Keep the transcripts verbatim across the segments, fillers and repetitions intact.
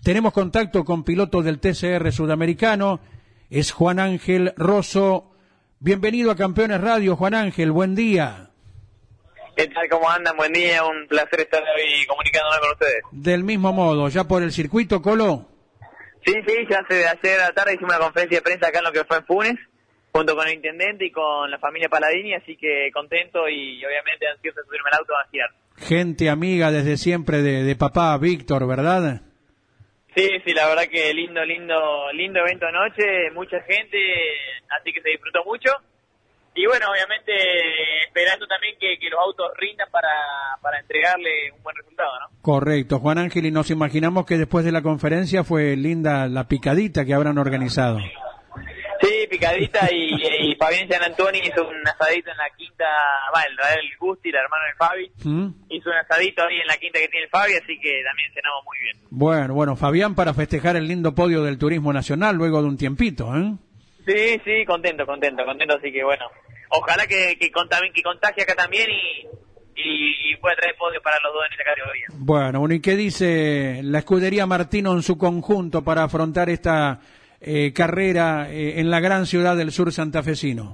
tenemos contacto con piloto del T C R Sudamericano, es Juan Ángel Rosso. Bienvenido a Campeones Radio, Juan Ángel, buen día. ¿Qué tal? ¿Cómo andan? Buen día, un placer estar hoy comunicándome con ustedes. Del mismo modo, ¿ya por el circuito, Colo? Sí, sí, ya hace de ayer a la tarde hicimos una conferencia de prensa acá en lo que fue en Funes, junto con el intendente y con la familia Paladini, así que contento y obviamente ansioso de subirme al auto a girar. Gente amiga desde siempre de, de papá Víctor, ¿verdad? Sí, sí, la verdad que lindo, lindo, lindo evento anoche, mucha gente, así que se disfrutó mucho. Y bueno, obviamente esperando también que, que los autos rindan para, para entregarle un buen resultado, ¿no? Correcto, Juan Ángel, y nos imaginamos que después de la conferencia fue linda la picadita que habrán organizado. Sí, picadita y, y Fabián San Antonio hizo un asadito en la quinta, va, el, el Gusti, el hermano de Fabi, ¿Mm? hizo un asadito ahí en la quinta que tiene el Fabi, así que también cenamos muy bien. Bueno, bueno, Fabián para festejar el lindo podio del turismo nacional luego de un tiempito, ¿eh? Sí, sí, contento, contento, contento, así que bueno, ojalá que, que, contagie, que contagie acá también y, y, y pueda traer podio para los dos en esta categoría. Bueno, bueno, ¿y qué dice la escudería Martino en su conjunto para afrontar esta eh, carrera eh, en la gran ciudad del sur santafesino?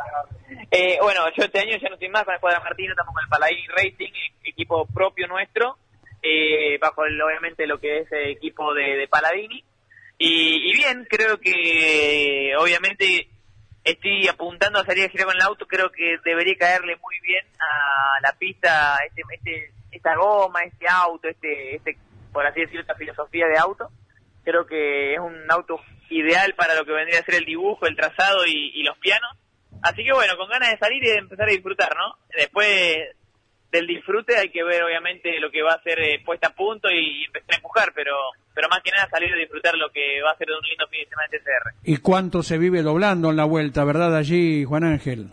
Eh, bueno, yo este año ya no estoy más con la escuadra Martino, estamos con el Paladini Racing, equipo propio nuestro, eh, bajo el, obviamente lo que es el equipo de, de Paladini. Y, y bien, creo que obviamente estoy apuntando a salir a girar con el auto, creo que debería caerle muy bien a la pista este, este, esta goma, este auto, este, este, por así decirlo, esta filosofía de auto. Creo que es un auto ideal para lo que vendría a ser el dibujo, el trazado y, y los pianos. Así que bueno, con ganas de salir y de empezar a disfrutar, ¿no? Después del disfrute hay que ver obviamente lo que va a ser eh, puesta a punto y empezar a empujar, pero pero más que nada salir a disfrutar lo que va a ser un lindo fin de semana de T C R. ¿Y cuánto se vive doblando en la vuelta, verdad, allí, Juan Ángel?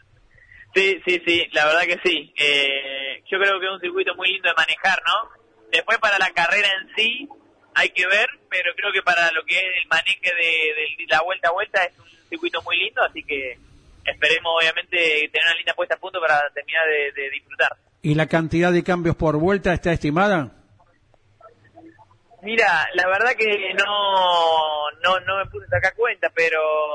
Sí, sí, sí, la verdad que sí. Eh, yo creo que es un circuito muy lindo de manejar, ¿no? Después para la carrera en sí hay que ver, pero creo que para lo que es el maneje de, de la vuelta a vuelta es un circuito muy lindo, así que esperemos obviamente tener una linda puesta a punto para terminar de, de disfrutar. ¿Y la cantidad de cambios por vuelta está estimada? Mira, la verdad que no no no me puse a sacar cuenta, pero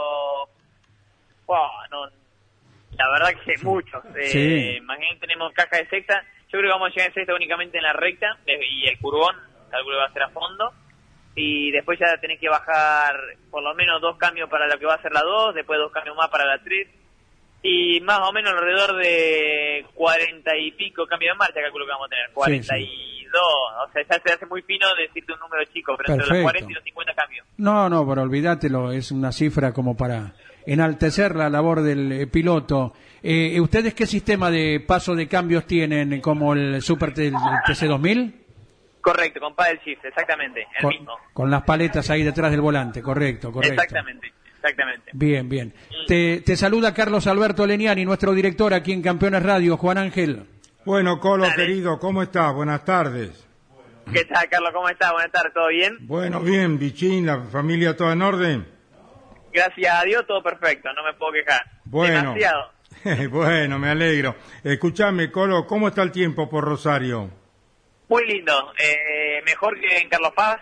wow, no, la verdad que es mucho. Eh, sí. Imagínate, tenemos caja de sexta, yo creo que vamos a llegar a sexta únicamente en la recta y el curvón, calculo que va a ser a fondo, y después ya tenés que bajar por lo menos dos cambios para lo que va a ser la dos, después dos cambios más para la tres, y más o menos alrededor de cuarenta y pico cambios de marcha, calculo que vamos a tener, cuarenta y dos, sí, sí. O sea, ya se hace muy fino decirte un número chico, pero Perfecto. Entre los cuarenta y los cincuenta cambios. No, no, pero olvídatelo, es una cifra como para enaltecer la labor del eh, piloto. Eh, ¿Ustedes qué sistema de paso de cambios tienen, como el Super T C dos mil? Correcto, con paddle shift, exactamente, el con, mismo. Con las paletas ahí detrás del volante, correcto, correcto. Exactamente, exactamente. Bien, bien. Te, te saluda Carlos Alberto Leniani, nuestro director aquí en Campeones Radio, Juan Ángel. Bueno, Colo, Dale. Querido, ¿cómo estás? Buenas tardes. ¿Qué tal, Carlos? ¿Cómo estás? Buenas tardes, ¿todo bien? Bueno, bien, Bichín, la familia toda en orden. Gracias a Dios, todo perfecto, no me puedo quejar. Bueno. Demasiado. Bueno, me alegro. Escuchame, Colo, ¿cómo está el tiempo por Rosario? Muy lindo, eh, mejor que en Carlos Paz.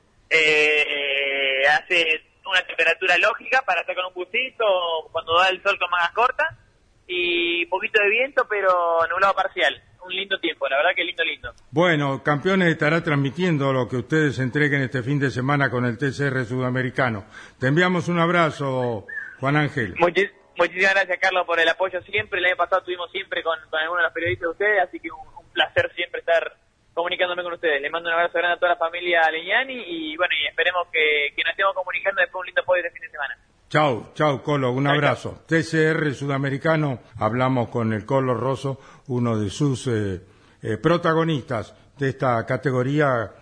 Eh, hace una temperatura lógica para estar con un busito cuando da el sol con mangas cortas y un poquito de viento, pero nublado parcial. Un lindo tiempo, la verdad que lindo, lindo. Bueno, Campeones estará transmitiendo lo que ustedes entreguen este fin de semana con el T C R Sudamericano. Te enviamos un abrazo, Juan Ángel. Muchis, muchísimas gracias, Carlos, por el apoyo siempre. El año pasado estuvimos siempre con, con algunos de los periodistas de ustedes, así que un, un placer siempre estar comunicándome con ustedes. Les mando un abrazo grande a toda la familia Leñani y bueno, y esperemos que, que nos estemos comunicando después de un lindo podio de fin de semana. Chau, chau, Colo, un chau, abrazo. Chau. T C R Sudamericano, hablamos con el Colo Rosso, uno de sus eh, eh, protagonistas de esta categoría